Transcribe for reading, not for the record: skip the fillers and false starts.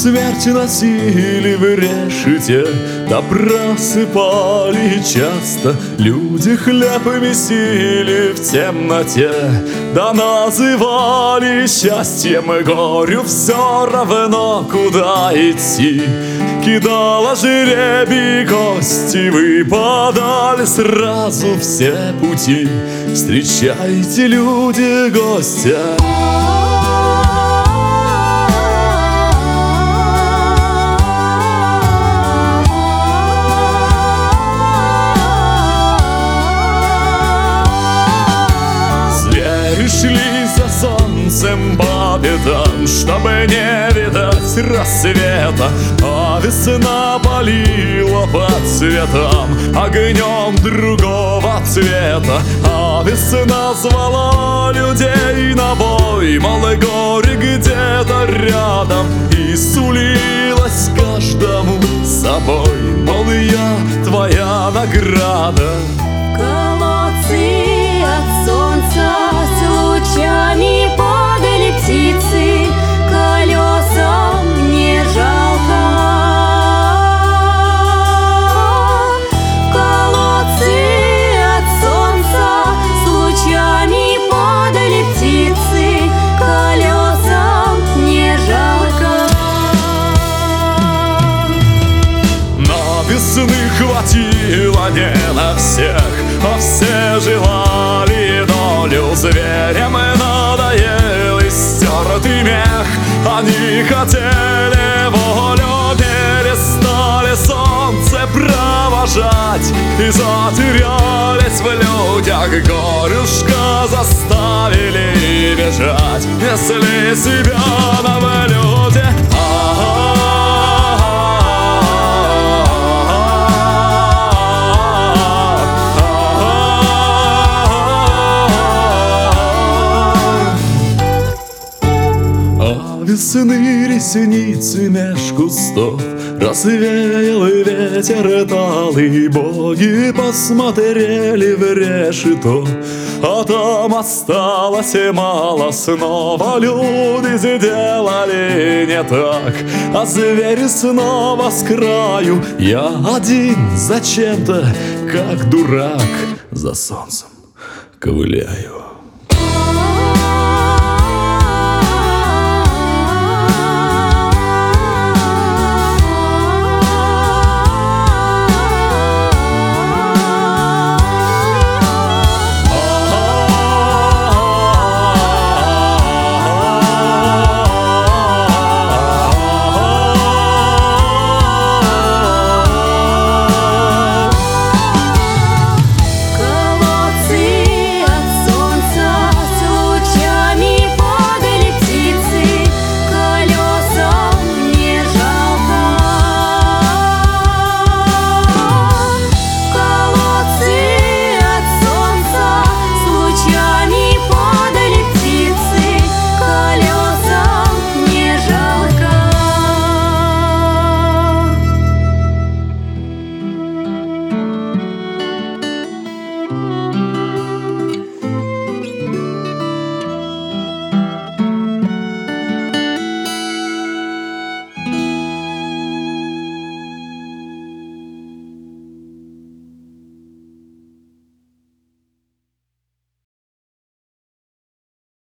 смерть носили в решете, да просыпали часто. Люди хлеб месили в темноте, да называли счастьем и горю. Все равно, куда идти, кидала жребий кости, выпадали сразу все пути. Встречайте, люди, гостя. Звери шли за солнцем по пятам, чтобы не видать рассвета, а весна палила по цветам огнем другого цвета. А весна звала людей на бой, мол, горе где-то рядом, и сулилась каждому собой, мол, я твоя награда. Колодцы от солнца с лучами падали птицы, колесам не жалко. Колодцы от солнца с лучами падали птицы, колесам не жалко. Но весны хватило не на всех, а все желали долю. Зверям и надоел истертый мех, они хотели волю, перестали солнце провожать и затерялись в людях. Горюшка заставили бежать, несли себя на блюде. Весны ресницы меж кустов развеял и ветер талый. Боги посмотрели в решето, а там осталось мало. Снова люди сделали не так, а звери снова с краю. Я один зачем-то, как дурак, за солнцем ковыляю.